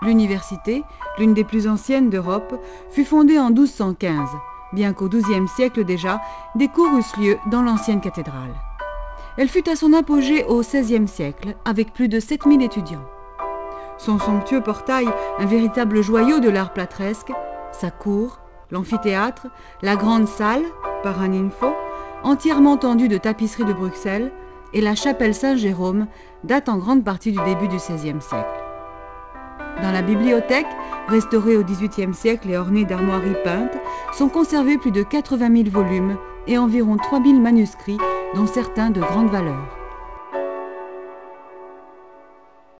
L'université, l'une des plus anciennes d'Europe, fut fondée en 1215, bien qu'au XIIe siècle déjà, des cours eussent lieu dans l'ancienne cathédrale. Elle fut à son apogée au XVIe siècle, avec plus de 7000 étudiants. Son somptueux portail, un véritable joyau de l'art plateresque, sa cour, l'amphithéâtre, la grande salle, Paraninfo, entièrement tendue de tapisseries de Bruxelles, et la chapelle Saint-Jérôme datent en grande partie du début du XVIe siècle. Dans la bibliothèque, restaurée au XVIIIe siècle et ornée d'armoiries peintes, sont conservés plus de 80 000 volumes et environ 3000 manuscrits, dont certains de grande valeur.